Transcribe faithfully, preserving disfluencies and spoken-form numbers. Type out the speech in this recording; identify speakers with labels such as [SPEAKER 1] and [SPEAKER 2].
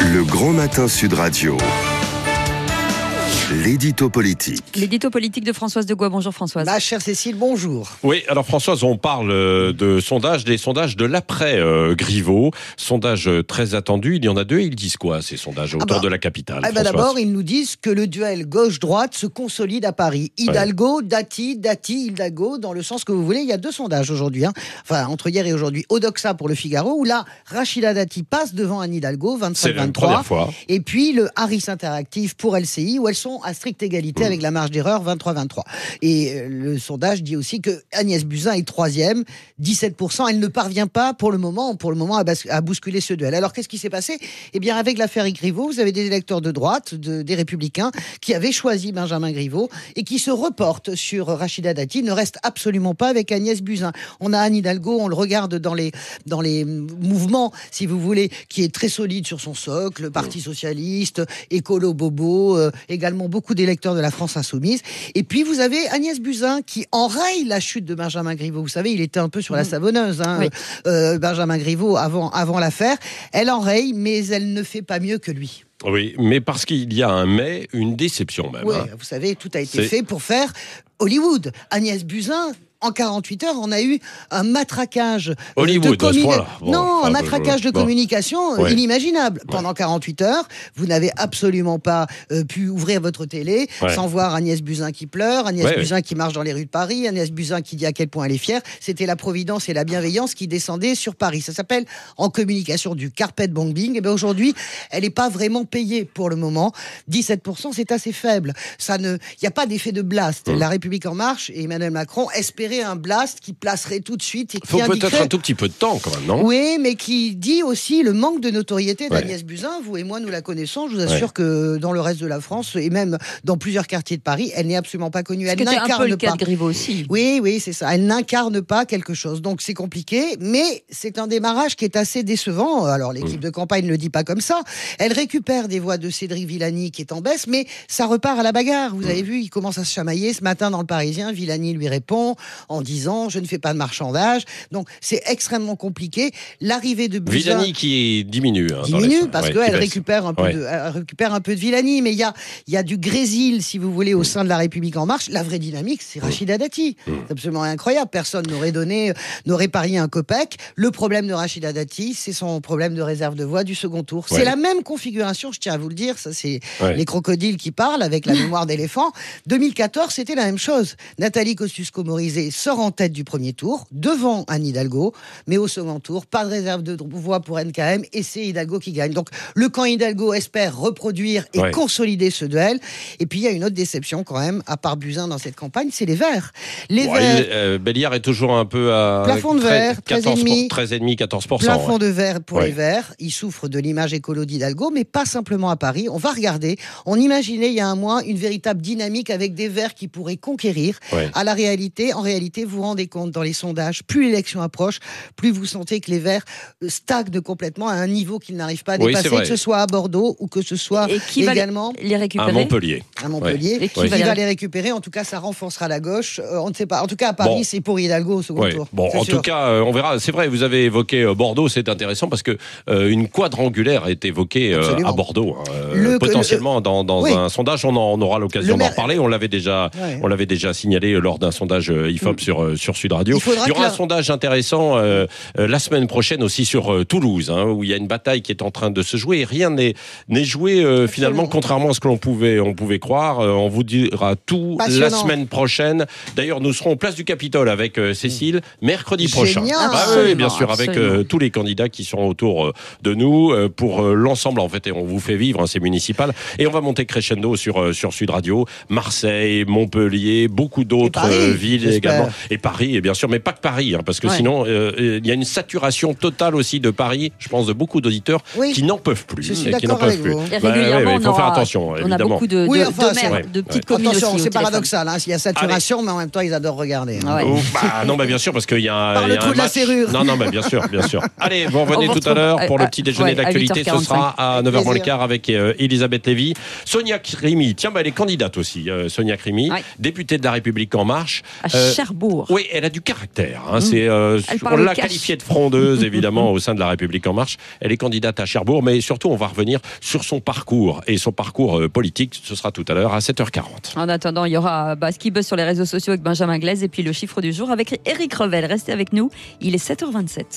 [SPEAKER 1] Le Grand Matin Sud Radio. L'édito politique.
[SPEAKER 2] L'édito politique de Françoise Degois. Bonjour Françoise.
[SPEAKER 3] Ma chère Cécile, bonjour.
[SPEAKER 4] Oui, alors Françoise, on parle de sondages, des sondages de l'après-Griveaux. Sondages très attendus. Il y en a deux. Ils disent quoi, ces sondages autour ah bah, de la capitale
[SPEAKER 3] ah bah D'abord, ils nous disent que le duel gauche-droite se consolide à Paris. Hidalgo, ouais. Dati, Dati, Hidalgo, dans le sens que vous voulez. Il y a deux sondages aujourd'hui. Hein. Enfin, entre hier et aujourd'hui. Odoxa pour le Figaro, où là, Rachida Dati passe devant Anne Hidalgo, vingt-cinq vingt-trois.
[SPEAKER 4] C'est la première fois.
[SPEAKER 3] Et puis, le Harris Interactive pour L C I, où elles sont à stricte égalité mmh. avec la marge d'erreur vingt-trois vingt-trois. Et euh, le sondage dit aussi que Agnès Buzyn est troisième, dix-sept pour cent. Elle ne parvient pas pour le moment, pour le moment à, bas- à bousculer ce duel. Alors qu'est-ce qui s'est passé ? Eh bien, avec l'affaire Griveaux, vous avez des électeurs de droite, de, des Républicains, qui avaient choisi Benjamin Griveaux et qui se reportent sur Rachida Dati, ne restent absolument pas avec Agnès Buzyn. On a Anne Hidalgo, on le regarde dans les, dans les mouvements, si vous voulez, qui est très solide sur son socle, le Parti Socialiste, Écolo Bobo, euh, également beaucoup d'électeurs de la France Insoumise. Et puis, vous avez Agnès Buzyn qui enraye la chute de Benjamin Griveaux. Vous savez, il était un peu sur la savonneuse, hein, oui. euh, Benjamin Griveaux, avant, avant l'affaire. Elle enraye, mais elle ne fait pas mieux que lui.
[SPEAKER 4] Oui, mais parce qu'il y a un mais, une déception même.
[SPEAKER 3] Oui,
[SPEAKER 4] hein.
[SPEAKER 3] vous savez, tout a été
[SPEAKER 4] C'est...
[SPEAKER 3] fait pour faire Hollywood. Agnès Buzyn... En quarante-huit heures, on a eu un matraquage
[SPEAKER 4] Hollywood,
[SPEAKER 3] de communication.
[SPEAKER 4] Bon,
[SPEAKER 3] non,
[SPEAKER 4] enfin,
[SPEAKER 3] un matraquage de bon. communication
[SPEAKER 4] ouais.
[SPEAKER 3] inimaginable.
[SPEAKER 4] Ouais.
[SPEAKER 3] Pendant quarante-huit heures, vous n'avez absolument pas euh, pu ouvrir votre télé ouais. sans voir Agnès Buzyn qui pleure, Agnès ouais, Buzyn ouais. qui marche dans les rues de Paris, Agnès Buzyn qui dit à quel point elle est fière. C'était la providence et la bienveillance qui descendaient sur Paris. Ça s'appelle en communication du carpet bombing. Et bien aujourd'hui, elle n'est pas vraiment payée pour le moment. dix-sept pour cent, c'est assez faible. Ça ne, il n'y a pas d'effet de blast. Mmh. La République en marche et Emmanuel Macron espéraient un blast qui placerait tout de suite. Il
[SPEAKER 4] faut
[SPEAKER 3] indiquerait...
[SPEAKER 4] peut-être un tout petit peu de temps quand même, non ?
[SPEAKER 3] Oui, mais qui dit aussi le manque de notoriété d'Agnès ouais. Buzyn. Vous et moi, nous la connaissons. Je vous assure ouais. que dans le reste de la France et même dans plusieurs quartiers de Paris, elle n'est absolument pas connue. Elle
[SPEAKER 2] C'était
[SPEAKER 3] n'incarne
[SPEAKER 2] un peu le cas
[SPEAKER 3] pas.
[SPEAKER 2] de Griveaux aussi.
[SPEAKER 3] Oui, oui, c'est ça. Elle n'incarne pas quelque chose. Donc c'est compliqué, mais c'est un démarrage qui est assez décevant. Alors l'équipe mmh. de campagne ne le dit pas comme ça. Elle récupère des voix de Cédric Villani qui est en baisse, mais ça repart à la bagarre. Vous mmh. avez vu, il commence à se chamailler ce matin dans le Parisien. Villani lui répond en disant je ne fais pas de marchandage. Donc c'est extrêmement compliqué. L'arrivée de Buzyn...
[SPEAKER 4] Villani qui diminue. Hein,
[SPEAKER 3] diminue parce
[SPEAKER 4] ouais,
[SPEAKER 3] qu'elle récupère un peu
[SPEAKER 4] ouais.
[SPEAKER 3] de, elle récupère un peu de Villani, mais il y a, il y a du grésil, si vous voulez, au sein de la République en marche. La vraie dynamique, c'est Rachida Dati. Mmh. C'est absolument incroyable. Personne n'aurait donné, n'aurait parié un copec. Le problème de Rachida Dati, c'est son problème de réserve de voix du second tour. Ouais. C'est la même configuration, je tiens à vous le dire. Ça, c'est ouais. les crocodiles qui parlent avec la mémoire d'éléphant. deux mille quatorze, c'était la même chose. Nathalie Kosciusko-Morizet sort en tête du premier tour, devant Anne Hidalgo, mais au second tour, pas de réserve de voix pour N K M, et c'est Hidalgo qui gagne. Donc, le camp Hidalgo espère reproduire et ouais. consolider ce duel. Et puis, il y a une autre déception quand même, à part Buzyn dans cette campagne, c'est les Verts. Les
[SPEAKER 4] ouais,
[SPEAKER 3] Verts...
[SPEAKER 4] Il, euh, Béliard est toujours un peu à...
[SPEAKER 3] Plafond de verre, treize virgule cinq
[SPEAKER 4] treize virgule cinq, quatorze pour cent.
[SPEAKER 3] Plafond
[SPEAKER 4] ouais.
[SPEAKER 3] de verre pour
[SPEAKER 4] ouais.
[SPEAKER 3] les Verts. Ils souffrent de l'image écolo d'Hidalgo, mais pas simplement à Paris. On va regarder. On imaginait il y a un mois une véritable dynamique avec des Verts qui pourraient conquérir. Ouais. À la réalité, en réalité, vous vous rendez compte dans les sondages, plus l'élection approche, plus vous sentez que les Verts stagnent complètement à un niveau qu'ils n'arrivent pas à dépasser, oui, que ce soit à Bordeaux ou que ce soit
[SPEAKER 2] et qui
[SPEAKER 3] également
[SPEAKER 2] va les récupérer
[SPEAKER 4] à Montpellier.
[SPEAKER 3] À Montpellier.
[SPEAKER 2] Ouais. Et qui,
[SPEAKER 3] qui
[SPEAKER 2] va,
[SPEAKER 3] va
[SPEAKER 2] les...
[SPEAKER 3] les récupérer. En tout cas, ça renforcera la gauche. Euh, on ne sait pas. En tout cas, à Paris, bon. c'est pour Hidalgo au second
[SPEAKER 4] ouais.
[SPEAKER 3] tour.
[SPEAKER 4] Bon, en sûr. tout cas, euh, on verra. C'est vrai, vous avez évoqué euh, Bordeaux, c'est intéressant parce que euh, une quadrangulaire est évoquée euh, à Bordeaux. Hein, le, potentiellement le, dans, dans oui. un sondage, on, en, on aura l'occasion d'en reparler. On l'avait déjà, ouais. on l'avait déjà signalé lors d'un sondage I F O P mmh. sur sur Sud Radio. Il, il y aura un sondage intéressant euh, euh, la semaine prochaine aussi sur euh, Toulouse, hein, où il y a une bataille qui est en train de se jouer et rien n'est, n'est joué euh, finalement, contrairement à ce que l'on pouvait, on pouvait croire. Euh, on vous dira tout Passionnant. la semaine prochaine. D'ailleurs, nous serons place du Capitole avec euh, Cécile mercredi prochain.
[SPEAKER 3] Ah,
[SPEAKER 4] oui, bien sûr, avec euh, tous les candidats qui seront autour euh, de nous euh, pour euh, l'ensemble. En fait, et on vous fait vivre, hein, c'est municipal. Et on va monter crescendo sur euh, sur Sud Radio, Marseille, Montpellier, beaucoup d'autres
[SPEAKER 3] Paris,
[SPEAKER 4] euh, villes
[SPEAKER 3] j'espère.
[SPEAKER 4] également. Et Paris, et bien sûr, mais pas que Paris, hein, parce que ouais. sinon, il euh, y a une saturation totale aussi de Paris. Je pense de beaucoup d'auditeurs
[SPEAKER 3] oui.
[SPEAKER 4] qui n'en peuvent plus.
[SPEAKER 3] Je suis
[SPEAKER 4] qui n'en peuvent plus.
[SPEAKER 2] Et régulièrement,
[SPEAKER 4] bah, ouais, ouais, il faut
[SPEAKER 2] aura,
[SPEAKER 4] faire attention,
[SPEAKER 2] on
[SPEAKER 4] évidemment.
[SPEAKER 2] a beaucoup de, de,
[SPEAKER 3] oui, enfin,
[SPEAKER 2] de maires,
[SPEAKER 4] ouais.
[SPEAKER 2] de petites
[SPEAKER 4] ouais.
[SPEAKER 2] communes
[SPEAKER 3] Attention,
[SPEAKER 2] aussi.
[SPEAKER 3] c'est paradoxal. Hein, il y a saturation, Allez. mais en même temps, ils adorent regarder. Hein.
[SPEAKER 2] Ouais.
[SPEAKER 4] Oh, bah, non, bah, bien sûr, parce qu'il y a,
[SPEAKER 3] Par
[SPEAKER 4] il y
[SPEAKER 3] le
[SPEAKER 4] a
[SPEAKER 3] trou
[SPEAKER 4] un
[SPEAKER 3] de la
[SPEAKER 4] match.
[SPEAKER 3] serrure.
[SPEAKER 4] Non, non, bah, bien sûr, bien sûr. Allez, vous revenez tout à l'heure pour le petit déjeuner
[SPEAKER 2] ouais,
[SPEAKER 4] d'actualité. Ce sera à neuf heures moins le quart avec euh, Elisabeth Lévy. Sonia Crimi, tiens, bah, elle est candidate aussi. Euh, Sonia Crimi, ouais. députée de La République En Marche.
[SPEAKER 2] À euh, Cherbourg.
[SPEAKER 4] Oui, elle a du caractère. Hein. Mmh. C'est, euh, on l'a qualifiée de frondeuse, évidemment, au sein de La République En Marche. Elle est candidate à Cherbourg, mais surtout, on va revenir sur son parcours. Et son parcours euh, politique, ce sera tout à l'heure à sept heures quarante.
[SPEAKER 2] En attendant, il y aura bah, ce qui buzz sur les réseaux sociaux avec Benjamin Glaise et puis le chiffre du jour avec Éric Revel. Restez avec nous, il est sept heures vingt-sept.